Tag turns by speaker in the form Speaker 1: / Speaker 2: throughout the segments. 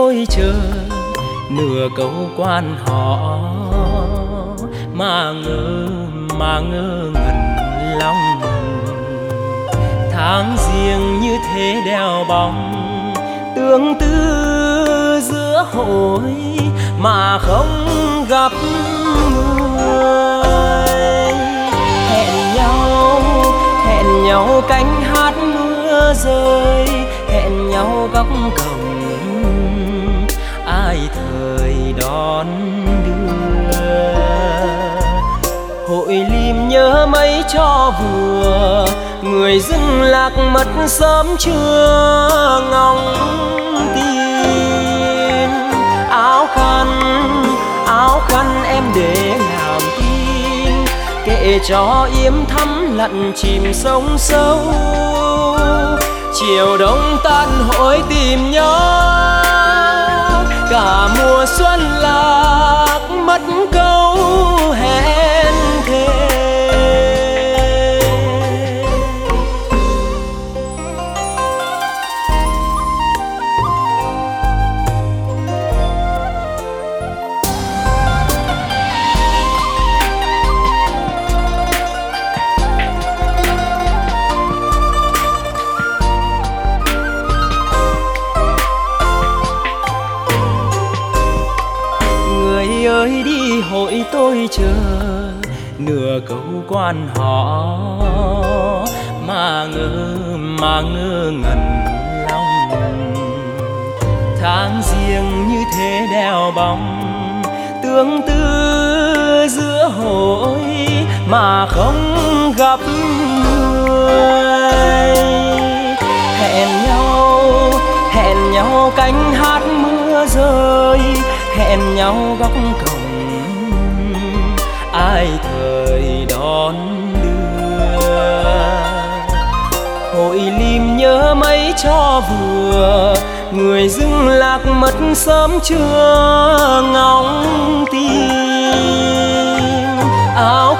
Speaker 1: tôi chờ nửa câu quan họ mà ngơ ngẩn lòng. Tháng giêng như thế đeo bóng tương tư giữa hội mà không gặp người. Hẹn nhau cánh hát mưa rơi, hẹn nhau góc cổng ai thời đón đưa. Hội lim nhớ mấy cho vừa, người dưng lạc mất sớm trưa ngóng tin. Áo khăn em để làm tin, kệ cho yếm thắm lặn chìm sông sâu. Chiều đông tan hội tìm nhau, cả mùa xuân lạc mất câu hẹn thề. Ơi đi hội tôi chờ nửa câu quan họ mà ngơ ngẩn lòng. Tháng giêng như thế đeo bóng tương tư giữa hội mà không gặp người. Hẹn nhau cánh hát mưa rơi, hẹn nhau góc cổng ai thời đón đưa. Hội lim nhớ mấy cho vừa, người dưng lạc mất sớm trưa ngóng tin. Áo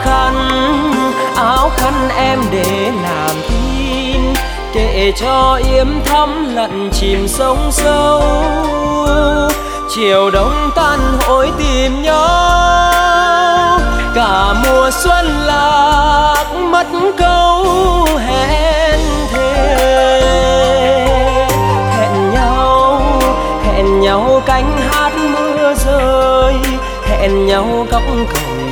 Speaker 1: khăn em để làm tin, kệ cho yếm thắm lặn chìm sông sâu. Chiều đông tan hội tìm nhau, cả mùa xuân lạc mất câu hẹn thề. Hẹn nhau cánh hát mưa rơi, hẹn nhau góc cổng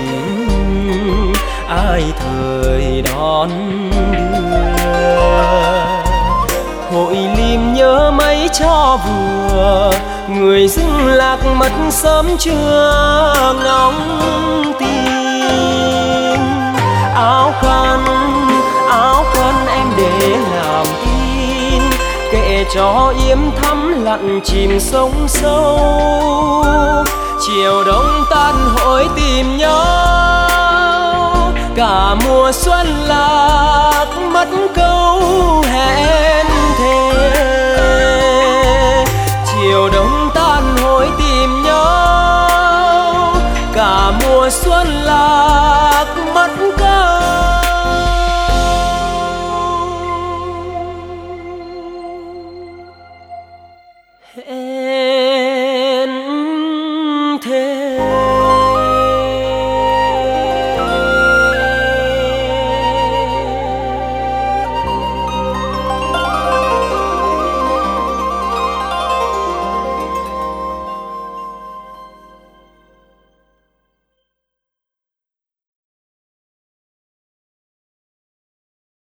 Speaker 1: ai thời đón đưa. Hội lim nhớ mấy cho vừa, người dưng lạc mất sớm trưa ngóng tin. Áo khăn em để làm tin, kệ cho yếm thắm lặn chìm sông sâu. Chiều đông tan hội tìm nhau, cả mùa xuân lạc mất câu hẹn thề. Chiều đông tan hội tìm nhau, cả mùa xuân lạc mất câu hẹn